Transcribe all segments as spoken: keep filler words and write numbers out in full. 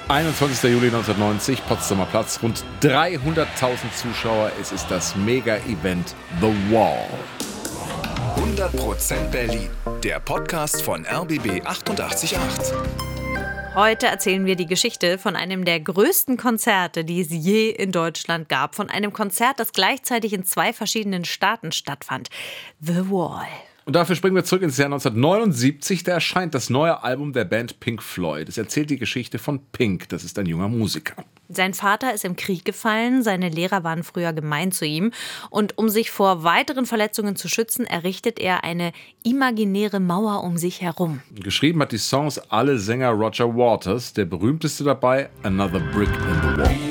einundzwanzigster Juli neunzehnhundertneunzig, Potsdamer Platz, rund dreihunderttausend Zuschauer. Es ist das Mega-Event The Wall. hundert Prozent Berlin, der Podcast von R B B achtundachtzig Komma acht. Heute erzählen wir die Geschichte von einem der größten Konzerte, die es je in Deutschland gab. Von einem Konzert, das gleichzeitig in zwei verschiedenen Staaten stattfand. The Wall. Und dafür springen wir zurück ins Jahr neunzehnhundertneunundsiebzig. Da erscheint das neue Album der Band Pink Floyd. Es erzählt die Geschichte von Pink. Das ist ein junger Musiker. Sein Vater ist im Krieg gefallen, seine Lehrer waren früher gemein zu ihm. Und um sich vor weiteren Verletzungen zu schützen, errichtet er eine imaginäre Mauer um sich herum. Geschrieben hat die Songs alle Sänger Roger Waters. Der berühmteste dabei, Another Brick in the Wall.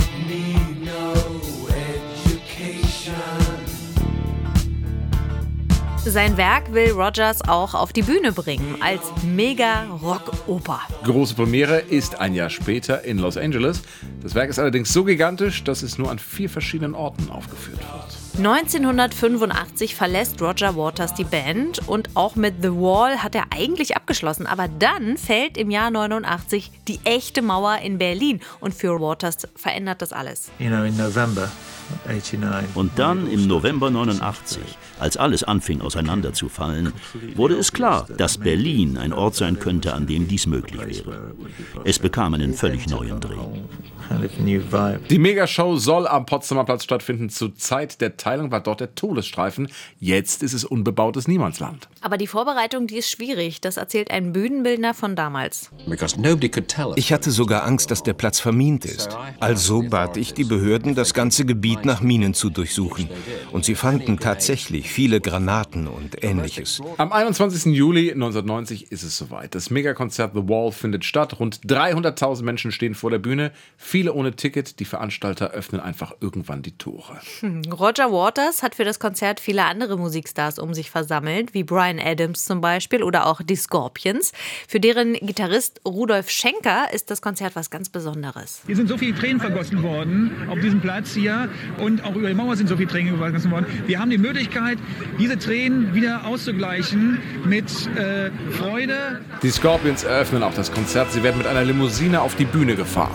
Sein Werk will Rogers auch auf die Bühne bringen, als Mega-Rock-Oper. Große Premiere ist ein Jahr später in Los Angeles. Das Werk ist allerdings so gigantisch, dass es nur an vier verschiedenen Orten aufgeführt wird. neunzehnhundertfünfundachtzig verlässt Roger Waters die Band und auch mit The Wall hat er eigentlich abgeschlossen. Aber dann fällt im Jahr neunundachtzig die echte Mauer in Berlin und für Waters verändert das alles. You know, in November Und dann im November neunundachtzig, als alles anfing auseinanderzufallen, wurde es klar, dass Berlin ein Ort sein könnte, an dem dies möglich wäre. Es bekam einen völlig neuen Dreh. Die Megashow soll am Potsdamer Platz stattfinden. Zur Zeit der Teilung war dort der Todesstreifen. Jetzt ist es unbebautes Niemandsland. Aber die Vorbereitung, die ist schwierig. Das erzählt ein Bühnenbildner von damals. Ich hatte sogar Angst, dass der Platz vermint ist. Also bat ich die Behörden, das ganze Gebiet nach Minen zu durchsuchen. Und sie fanden tatsächlich viele Granaten und Ähnliches. Am einundzwanzigsten Juli neunzehnhundertneunzig ist es soweit. Das Megakonzert The Wall findet statt. Rund dreihunderttausend Menschen stehen vor der Bühne. Viele ohne Ticket. Die Veranstalter öffnen einfach irgendwann die Tore. Hm. Roger Waters hat für das Konzert viele andere Musikstars um sich versammelt, wie Bryan Adams zum Beispiel oder auch die Scorpions. Für deren Gitarrist Rudolf Schenker ist das Konzert was ganz Besonderes. Hier sind so viele Tränen vergossen worden auf diesem Platz hier und auch über die Mauer sind so viele Tränen vergossen worden. Wir haben die Möglichkeit, diese Tränen wieder auszugleichen mit äh, Freude. Die Scorpions eröffnen auch das Konzert. Sie werden mit einer Limousine auf die Bühne gefahren.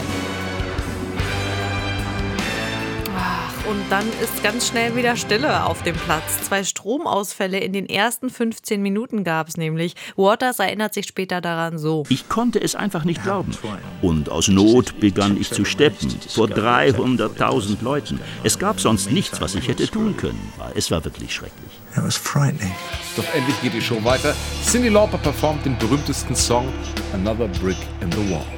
Und dann ist ganz schnell wieder Stille auf dem Platz. Zwei Stromausfälle in den ersten fünfzehn Minuten gab es nämlich. Waters erinnert sich später daran so. Ich konnte es einfach nicht glauben. Und aus Not begann ich zu steppen. Vor dreihunderttausend Leuten. Es gab sonst nichts, was ich hätte tun können. Es war wirklich schrecklich. It was frightening. Doch endlich geht die Show weiter. Cyndi Lauper performt den berühmtesten Song Another Brick in the Wall.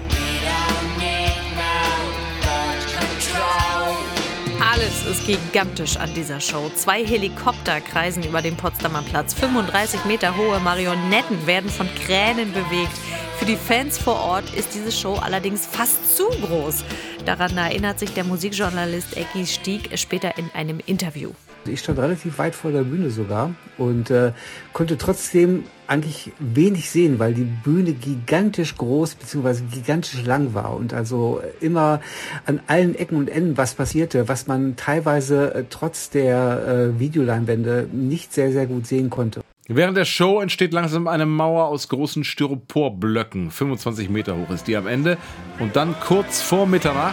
Alles ist gigantisch an dieser Show. Zwei Helikopter kreisen über dem Potsdamer Platz. fünfunddreißig Meter hohe Marionetten werden von Kränen bewegt. Für die Fans vor Ort ist diese Show allerdings fast zu groß. Daran erinnert sich der Musikjournalist Ecki Stieg später in einem Interview. Ich stand relativ weit vor der Bühne sogar und äh, konnte trotzdem eigentlich wenig sehen, weil die Bühne gigantisch groß bzw. gigantisch lang war und also immer an allen Ecken und Enden was passierte, was man teilweise äh, trotz der äh, Videoleinwände nicht sehr, sehr gut sehen konnte. Während der Show entsteht langsam eine Mauer aus großen Styroporblöcken. fünfundzwanzig Meter hoch ist die am Ende. Und dann kurz vor Mitternacht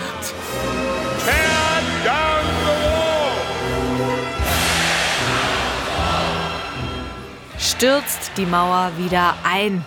stürzt die Mauer wieder ein.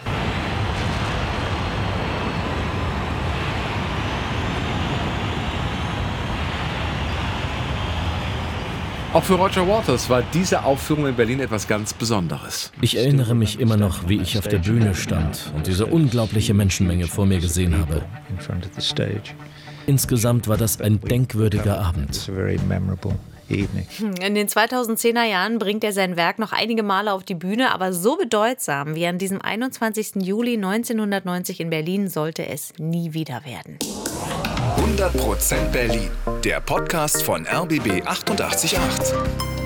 Auch für Roger Waters war diese Aufführung in Berlin etwas ganz Besonderes. Ich erinnere mich immer noch, wie ich auf der Bühne stand und diese unglaubliche Menschenmenge vor mir gesehen habe. Insgesamt war das ein denkwürdiger Abend. In den zweitausendzehner Jahren bringt er sein Werk noch einige Male auf die Bühne, aber so bedeutsam wie an diesem einundzwanzigsten Juli neunzehnhundertneunzig in Berlin sollte es nie wieder werden. hundert Prozent Berlin, der Podcast von R B B achtundachtzig Komma acht.